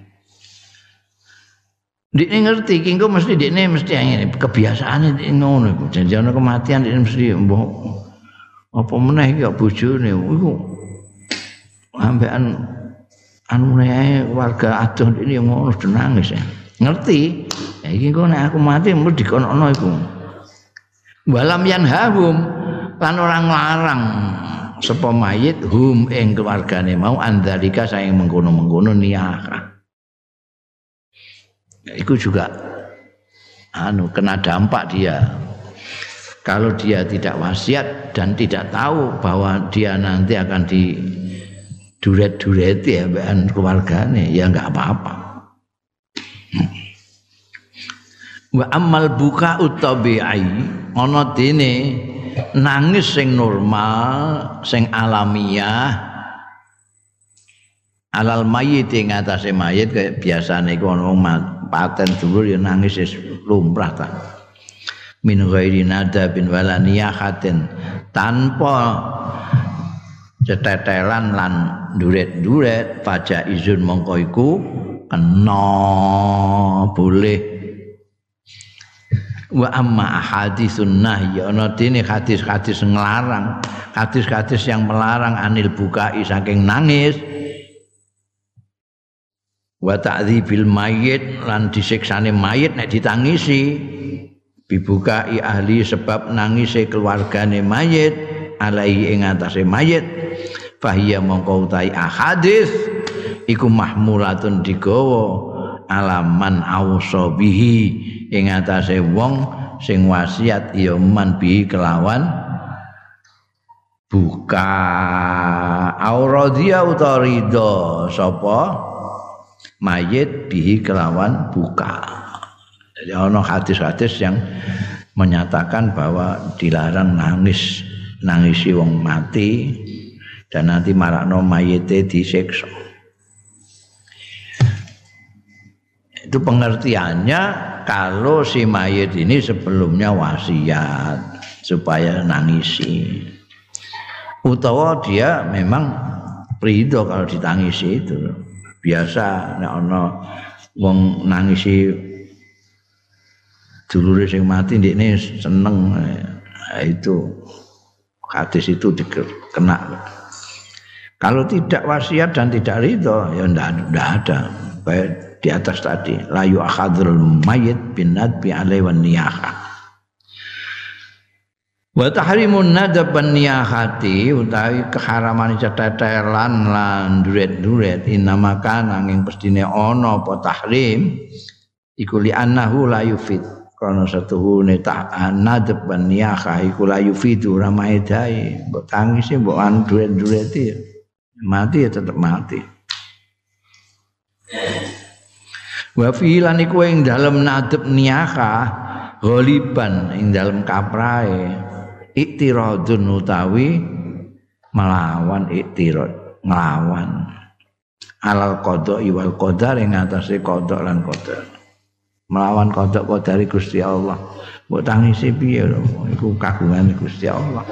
Dikne ngerti ki engko mesti dikne mesti ngene kebiasaane ngono iku janji ana kematian dikne mesti mbok apa meneh iki bojone iku ambekan anune ae warga adoh dikne yo ngono nangis ya ngerti ya iki engko nek aku mati mesti dikono iku walam yanhahum lan ora nglarang sapa mayit hum ing keluargane mau andalika saing mengkono-mengkono niyakah itu juga kena dampak dia kalau dia tidak wasiat dan tidak tahu bahwa dia nanti akan diduret-dureti ambekan keluargane ya enggak apa-apa. Wa amal buka utabi'i ana dene nangis sing normal sing alamiah alal mayit ing atase mayit kaya biasane iku ana wong paten dulur ya nangis lumrah ta min ghairi nadabin wala niyahatin tanpa cetetelan lan duret-duret paja izun mongko iku kena boleh wa amma ahaditsun nahy ana dene hadis-hadis nglarang hadis-hadis yang melarang anil bukai saking nangis wa ta'dzibil mayit lan disiksane mayit nek ditangisi bibukai ahli sebab nangise keluargane mayit alai ing atase mayit fahiya mongko utahi ahadits iku mahmulatun digawa alaman ausa bihi ing atase wong sing wasiat ya man bihi kelawan buka auradhiya utawa ridha sapa mayit bihi kelawan buka. Jadi ada hadis-hadis yang menyatakan bahwa dilarang nangisi wong mati dan nanti marakno mayite disiksa. Itu pengertiannya kalau si mayit ini sebelumnya wasiat supaya nangisi. Utawa dia memang ridho kalau ditangisi itu. Biasa nek ana wong nangisi dulure sing mati ndekne seneng itu hadis itu dikena. Kalau tidak wasiat dan tidak ridho ya ndak ada baik di atas tadi la yu'akhadzul mayyit bin nadbi alaihi wan niyahah wa tahrimun nadab wan niyahati utawi keharaman cetetelan lan duret-duret inamakan angin pestine ana apa tahrim iku li annahu la yufid karena satuhune nadab wan niyahah iku la yufidu ora maedai mbok tangisi mbok an duret-dureti mati ya tetap mati. Wa fi lan iku ing dalem nadab niyakah ghaliban ing dalem kaprae iktiradun utawi melawan iktirad nglawan alal qada wal qadar ing atase qada lan qadar melawan qada qadari Gusti Allah mbok tangisi piye iku kagungan Gusti Allah.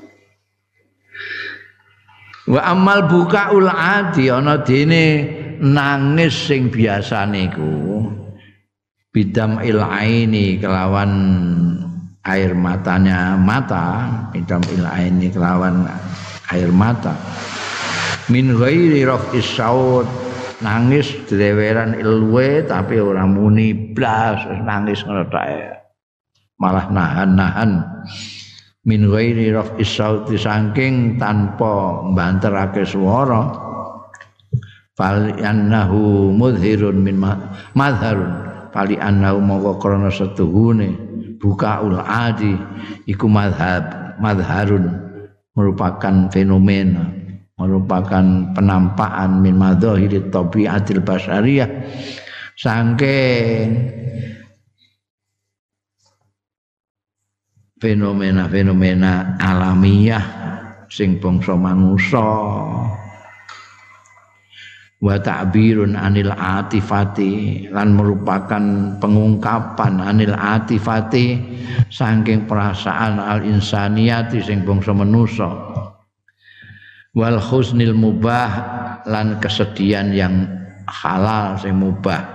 Wa amal bukaul adi ana dene nangis sing biasane iku bidam ilaini kelawan air matanya mata bidam ilaini kelawan air mata min ghairi raf'is saut nangis dreweran ilwe tapi ora muni blas nangis ngono tok malah nahan-nahan min ghairi raf'is saut saking tanpa mbanterake swara fal annahu mudhirun min madharun fali annahu mongko krana setuhune bukaul adi iku madharun merupakan fenomena merupakan penampakan min madzahiri tabiatil basyariyah saking fenomena-fenomena alamiah sing bangsa manusa wa ta'birun anil atifati lan merupakan pengungkapan anil atifati saking perasaan al insaniyati sing bangsa manusa wal husnil mubah lan kesedihan yang halal sing mubah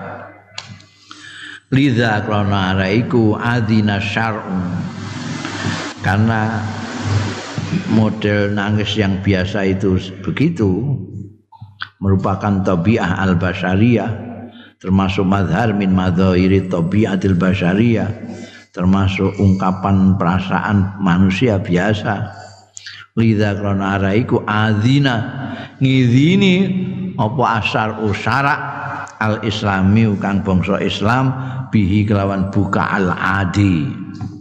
lidza krana araiku adzina syar'un karena model nangis yang biasa itu begitu merupakan tabi'ah al-basyariyah termasuk mazhar min madzahiri tabi'atil basyariyah termasuk ungkapan perasaan manusia biasa lidza krana araiku adzina ngidini apa asar usara al-islami kang bangsa Islam bihi kelawan buka al-adi.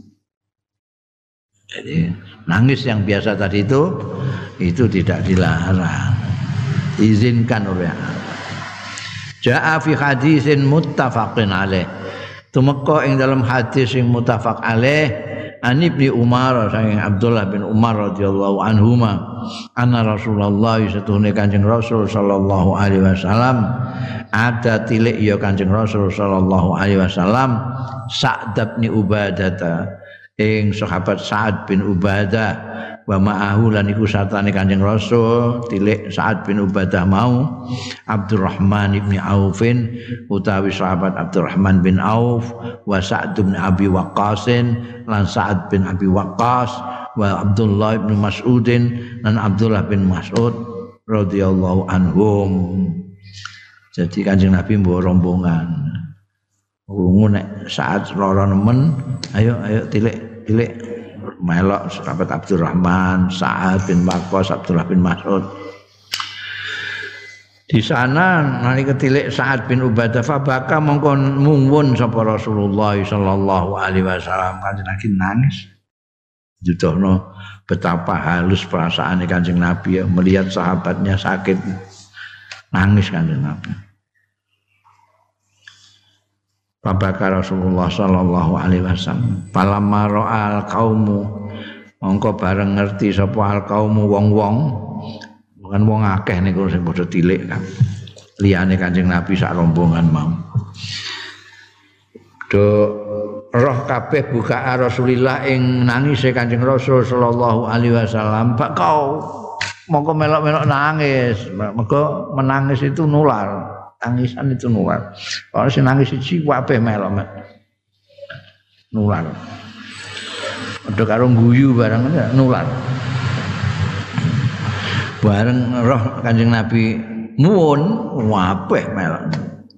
Jadi nangis yang biasa tadi itu tidak dilarang, izinkan oleh Allah. Jaa fi hadisin muttafaqin alaih. Tumeka ing dalam hadis sing muttafaq alaih an Ibnu Umar saking Abdullah bin Umar radhiyallahu anhuma anna Rasulullah satuhune Kanjeng Rasul sallallahu alaihi wasallam ada tilik ya Kanjeng Rasul sallallahu alaihi wasallam Sa'd bin Ubadah ing sahabat Sa'ad bin Ubadah wa ma'ahu lan iku sartane Kanjeng Rasul tilik Sa'ad bin Ubadah mau Abdurrahman bin Aufin utawi sahabat Abdurrahman bin Auf wa Sa'd bin Abi Waqqas lan Sa'ad bin Abi Waqqas wa Abdullah bin Mas'udin lan Abdullah bin Mas'ud radhiyallahu anhum. Jadi Kanjeng Nabi mbawa rombongan wungu nek saat lara nemen ayo tilik melok sahabat Abdurrahman, Sa'ad bin Waqqas, Abdullah bin Mas'ud. Di sana nalika tilik Sa'ad bin Ubadah fabaka mongko mungwun sapa Rasulullah sallallahu alaihi wasallam Kanjeng Nabi nangis. Judono betapa halus perasaane Kanjeng Nabi ya, melihat sahabatnya sakit nangis Kanjeng Nabi. Fabaka Rasulullah sallallahu alaihi wasallam falamma ra'al qaumu mongko bareng ngerti sapa al qaumu wong-wong bukan wong akeh niku sing padha tilik kan liyane Kanjeng Nabi sak rombongan mau do roh kabeh buka Rasulillah ing nangise Kanjeng Rasul sallallahu alaihi wasallam bak kau mongko melok-melok nangis mergo menangis itu nular. Tangisan itu nular. Kalau si nangis siji kabeh melok nular. Ada karo guyu barang nular. Bareng roh Kanjeng Nabi nuwun kabeh melok.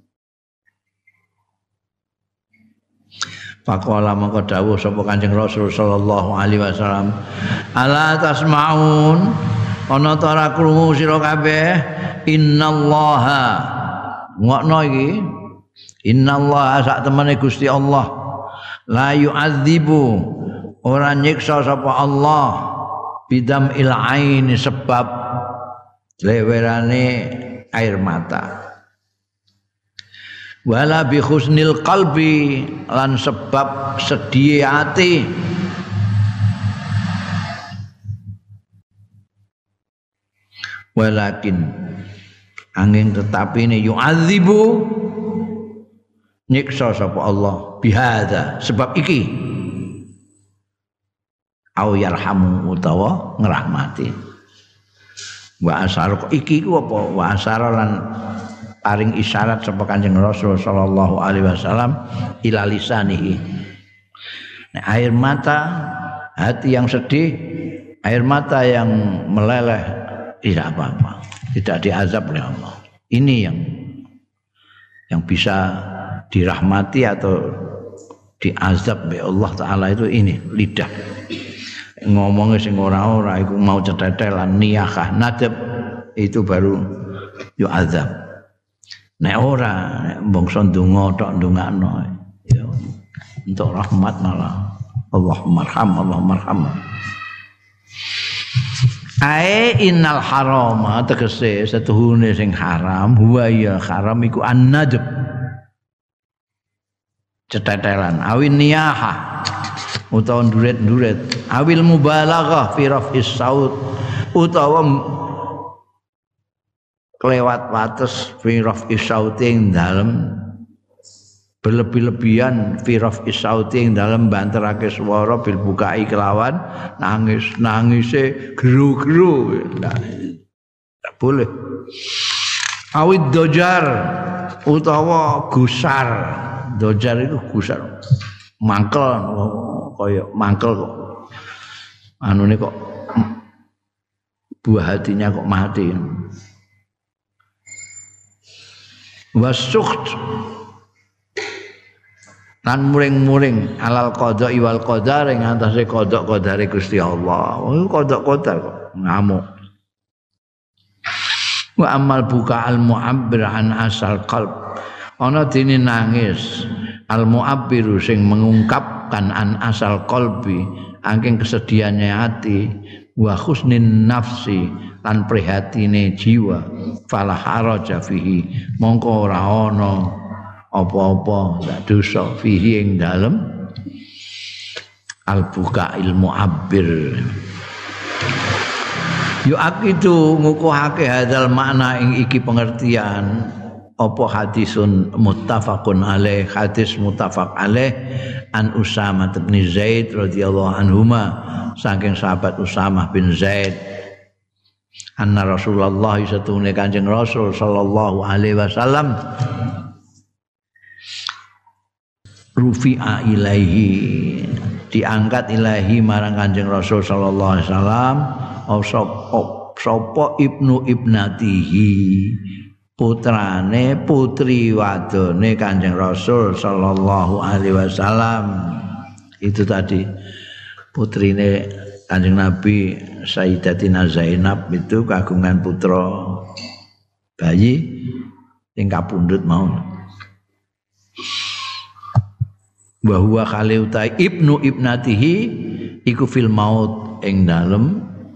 Faqala mongko dawuh sapa Kanjeng Rasul sallallahu alaihi wasallam, "Ala tasmaun?" Ana ta ora krungu sira kabeh? Innallaha ngokno iki innallaha sak temene Gusti Allah la yu'adzibu ora nyiksa sapa Allah bidam il aini sebab lewerane air mata wala bi husnil qalbi lan sebab sedih hati walakin angin tetapi ini yu'adzibu nyiksa sapa Allah bihadza sebab iki au yarhamu utawa ngrahmati wa asar iki ku apa wa asar lan paring isyarat sapa Kanjeng Rasul sallallahu alaihi wasallam ila lisanihi nek air mata hati yang sedih air mata yang meleleh tidak apa-apa, tidak diazab oleh Allah. Ini yang bisa dirahmati atau diazab oleh Allah Ta'ala itu ini, lidah. Ngomongnya sing ora-ora iku mau cetetelan niyahah nadab itu baru yo azab. Nek ora bangsa ndonga tok ndongakno ya untuk rahmat malah Allahumma arham. Ae innal harama tegese setuhune sing haram huwa ya haram iku an-nadab cetetelan awin niyahah utawa nduret-nduret awil mubalaghah fi raf'is saut utawa kelewat wates fi raf'is saut ing dalem berlebih-lebihan fi raf'is saut ing dalem banterake swara bil bukai kelawan nangise geru-geru tidak boleh awid dojar utawa gusar dojar itu gusar mangkel kaya mangkel kok anune kok buah hatinya kok mati wasukht lan muring-muring alal qada wal qadar ing antase qada qadare Gusti Allah. Oh qada qadar kok ngamuk. Wa amal buka al mu'abbir an asal qalb. Ana dene nangis al mu'abbir sing mengungkapkan an asal qalbi angking kesedihannya hati wa husnin nafsi lan prihatine jiwa fala haraja fihi mongko ora ana apa-apa ndak dosa fihi ing dalem al-buka ilmu abbir yu akitu ngukuhake hadzal makna ing iki pengertian apa hadisun muttafaqun alaih hadis muttafaq alaih an Usamah bin Zaid radhiyallahu anhuma saking sahabat Usamah bin Zaid anna Rasulullah satune Kanjeng Rasul sallallahu alaihi wasallam rufi'a ilaihi diangkat ilahi marang Kanjeng Rasul sallallahu alaihi wasallam sapa ibnu ibnatihi putrane putri wadone Kanjeng Rasul sallallahu alaihi wasallam itu tadi putrine Kanjeng Nabi Sayyidatina Zainab itu kagungan putra bayi sing kapundhut mau bahwa kali utai ibnu ibnatihi iku fil maut ing dalem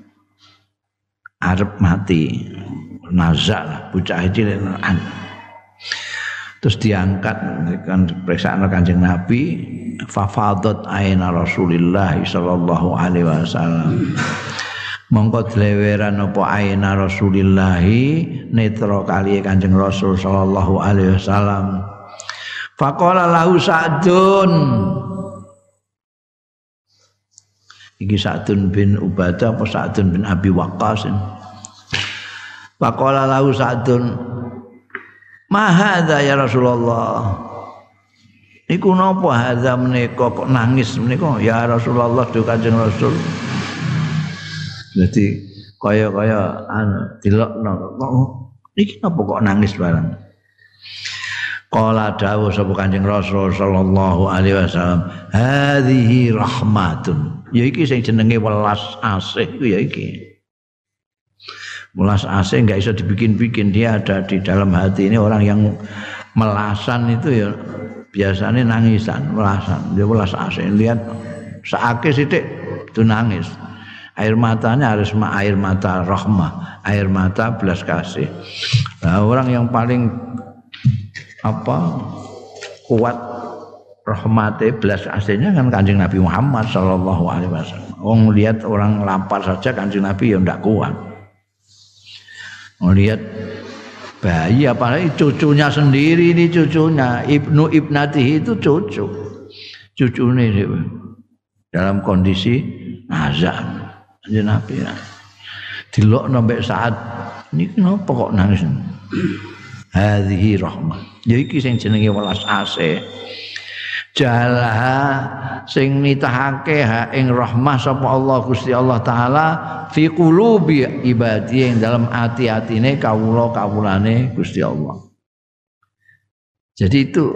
arep mati nazak bocah cilik terus diangkat kan periksaan Kanjeng Nabi fafadat aina Rasulillah sallallahu alaihi wasallam mongko dleweran apa aina Rasulillah netra kali Kanjeng Rasul sallallahu alaihi wasallam faqala lahu Sa'dun iki Sa'dun bin Ubadah apa Sa'dun bin Abi Waqqas faqala lahu Sa'dun ma hadza ya Rasulullah iku napa hadza menika kok nangis menika ya Rasulullah do Kanjeng Rasul dadi kaya-kaya dilokno iki napa kok nangis barang qala dawuh sapa Kanjeng Rasul sallallahu alaihi wasallam hadhihi rahmatun ya iki sing jenenge welas asih ku ya iki welas asih enggak bisa dibikin-bikin dia ada di dalam hati ini orang yang melasan itu ya biasanya nangisan melasan dia welas asih lihat seake sithik itu nangis air matanya harus air mata rahmah air mata belas kasih nah, orang yang paling kuat rahmate belas aslinya kan Kanjeng Nabi Muhammad sallallahu alaihi wasallam. Wong lihat orang lapar saja Kanjeng Nabi ya ndak kuat. Melihat bayi apalagi cucunya sendiri ini cucunya ibnu ibnatihi itu cucune dalam kondisi nazak Kanjeng Nabi. Dilok sampai saat ini kenapa kok nangis? Hadhihi rahmah. Ya iki sing jenenge welas asih. jalaha sing nitahake ha ing rahmah sapa Allah Gusti Allah taala fi qulubi ibadi ing dalam ati-atine kawula-kawulane Gusti Allah. Jadi itu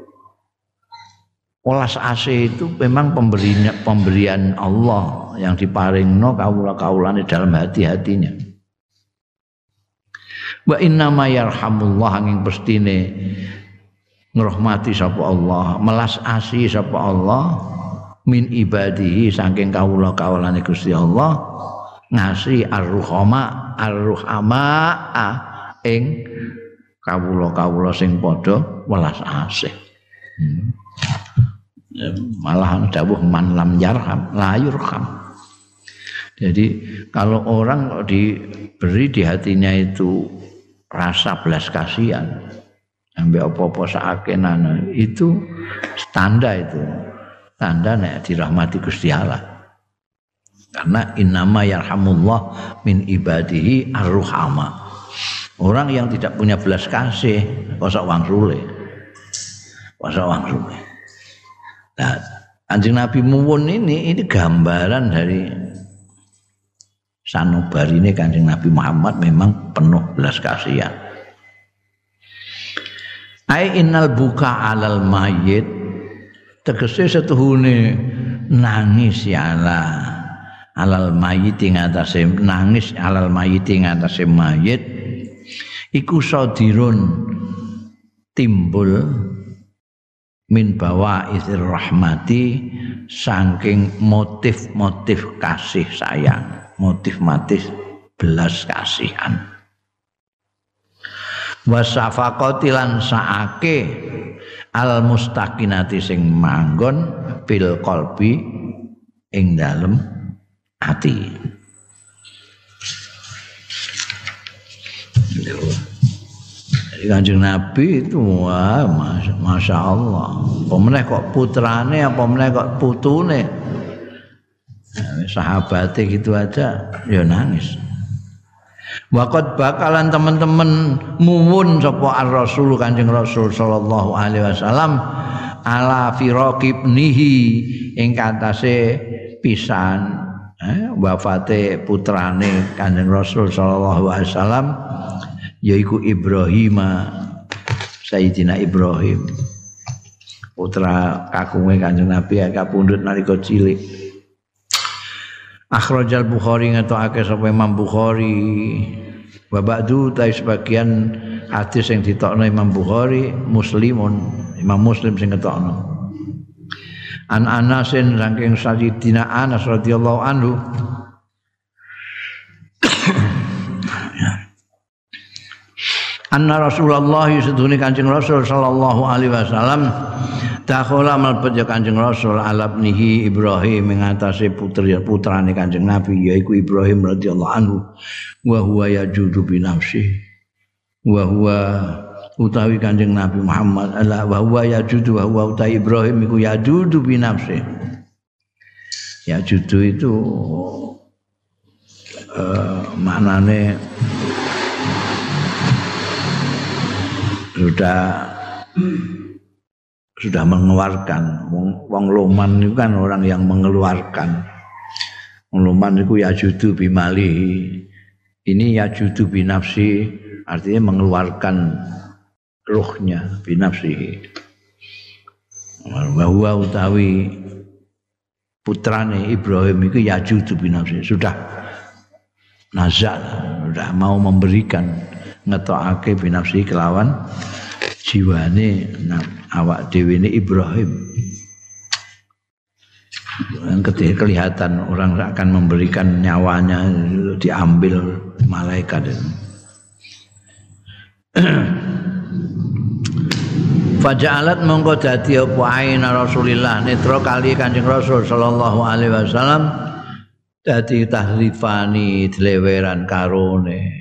welas asih itu memang pemberian Allah yang diparingno kawula-kawulane dalam hati-hatinya. Wa inna ma yarhamullah angin pestine ngrahmati sapa Allah, melas asih sapa Allah min ibadihi saking kawula-kawulane Gusti Allah ngasi ar-ruhama ing kawula-kawula sing padha welas asih. Malah dawuh man lam yarham la yurham. Jadi kalau orang diberi di hatinya itu rasa belas kasihan sampai apa-apa sakenan itu tanda nek dirahmati Gusti Allah. Karena innama yarhamullah min ibadihi ar-ruhama. Orang yang tidak punya belas kasih kosok wang sule. Nah, Kanjeng Nabi Muwun ini gambaran dari sanubarine Kanjeng Nabi Muhammad memang penuh belas kasihan. Ai innal buka alal mayyit tegese setuhune nangis ya alal mayyit ing atase nangis alal mayyit ing atase mayit iku sadirun timbul min bawaizir rahmati saking motif-motif kasih sayang, motif-motif belas kasihan. Wasafaqati lan saake al mustaqinati sing manggon bil qalbi ing dalem ati. Jadi Kanjeng Nabi itu wah Masya Allah. Apa meneh kok putrane, apa meneh kok putune. Sahabatnya gitu aja ya nangis. Waqad bakalan teman-teman muwun sapa ar-Rasul Kanjeng Rasul sallallahu alaihi wasallam ala firaqibnihi ing katase pisan wafate putrane Kanjeng Rasul sallallahu alaihi wasallam yaiku Ibrahim, Sayyidina Ibrahim, putra kakunge Kanjeng Nabi kapundhut nalika cilik. Akhrajal Bukhari ngetokake sapa Imam Bukhari. Wa ba'du ta sebagian hadis yang ditokno Imam Bukhari, Muslimun, Imam Muslim sing ngetokno. An Anasin saking Sayyidina Anas radhiyallahu anhu. Anna Rasulullah sedune Kanjeng Rasul sallallahu alaihi wasallam dakhala malbet Kanjeng Rasul alabnihi Ibrahim ing atase putrane Kanjeng Nabi yaiku Ibrahim radhiyallahu anhu wa huwa yajudu bi nafsi wa huwa utawi Kanjeng Nabi Muhammad ala wa huwa yajudu wa huwa utawi Ibrahim iku yajudu bi nafsi. Yajudu itu maknane sudah mengeluarkan. Wong loman itu kan orang yang mengeluarkan. Wong loman itu yajudu bimali. Ini yajudu binafsi artinya mengeluarkan ruhnya binafsi. Bahwa utawi putrane Ibrahim itu yajudu binafsi sudah nazar, sudah mau memberikan ngetokake binafsi kelawan jiwane awak dhewe ne Ibrahim. Ketika kelihatan orang akan memberikan nyawanya diambil malaikat. Faja'alat mongko dadi apa aina Rasulillah netra kali Kanjeng Rasul sallallahu alaihi wasallam dadi tahrifani dleweran karone.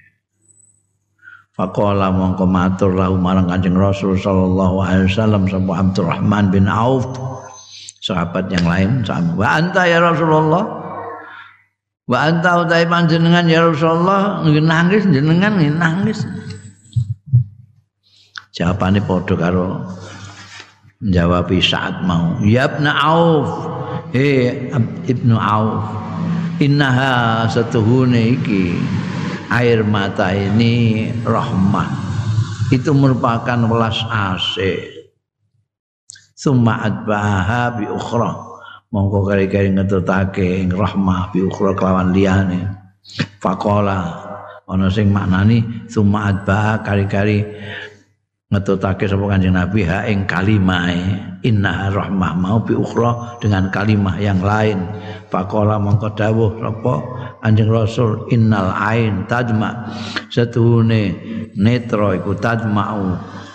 Faqala mongko matur lahu marang Kanjeng Rasul sallallahu alaihi wasallam sapa Abdurrahman bin Auf sahabat yang lain wa anta ya Rasulullah wa anta utai panjenengan ya Rasulullah nangis jenengan nangis. Jawabane padha karo jawab Sa'ad mau, ya Ibnu Auf, Ibnu Auf, innaha satuhune iki air mata ini rahmah, itu merupakan welas asih. Summa adbaha bi ukhra, mongko kari-kari ngetutake ing rahmah bi ukhra kelawan liyane. Faqala ana sing maknani summa adbaha kari-kari ngetutake sapa Kanjeng Nabi ha ing kalimahe inna rahmah mau bi ukhra dengan kalimah yang lain. Faqala mongko dawuh sapa Kanjeng Rasul innal ain tadma, setuhune netra iku tadma'u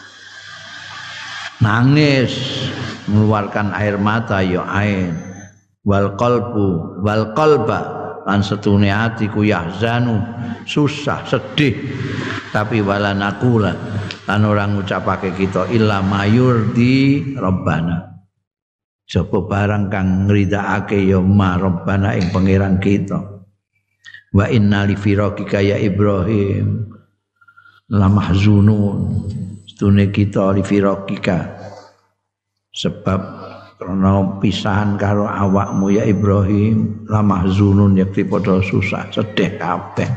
nangis mengeluarkan air mata ya ain, wal qalba lan setuhune ati ku yahzanu susah sedih, tapi wala naqula lan ora ngucapake kita illa mayurdi rabbana, jaba barang kang ngridakake ya ma rabbana ing pangeran kita. Wa inna li firaqika ya Ibrahim la mahzunun, stune kita li firaqika sebab karena pisahan karo awakmu ya Ibrahim la mahzunun, yakti padha susah sedih kabeh.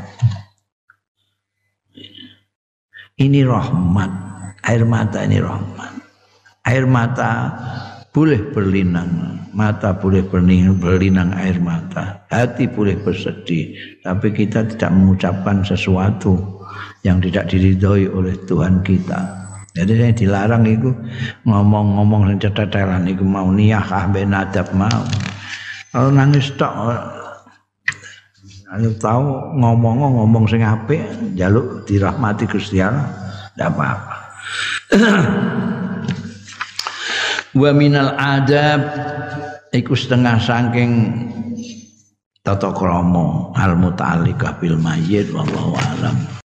Ini rahmat, air mata ini rahmat. Air mata boleh berlinang, mata boleh berlinang air mata, hati boleh bersedih, tapi kita tidak mengucapkan sesuatu yang tidak diridhoi oleh Tuhan kita. Jadi saya dilarang itu ngomong-ngomong sing cetetelan iku mau niyah ambek nadab mau. Kalau nangis tok anu tahu ngomong sing apik njaluk dirahmati Gusti Allah ndak apa-apa. Wa minal adab iku setengah saking tata krama al muta'alliqah bil mayyit wallahu alam.